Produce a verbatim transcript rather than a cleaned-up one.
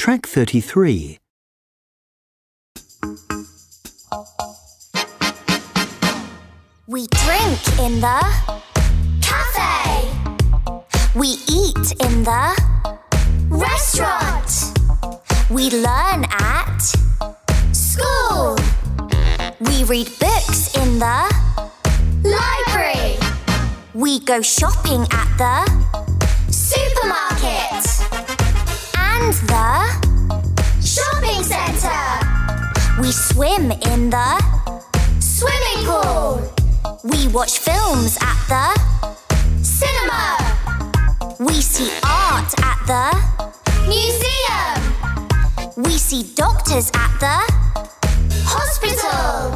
Track thirty-three. We drink in the cafe. We eat in the restaurant. We learn at school. We read books in the library. We go shopping at the supermarket and the shopping centre. We swim in the swimming pool. We watch films at the cinema. We see art at the museum. We see doctors at the hospital.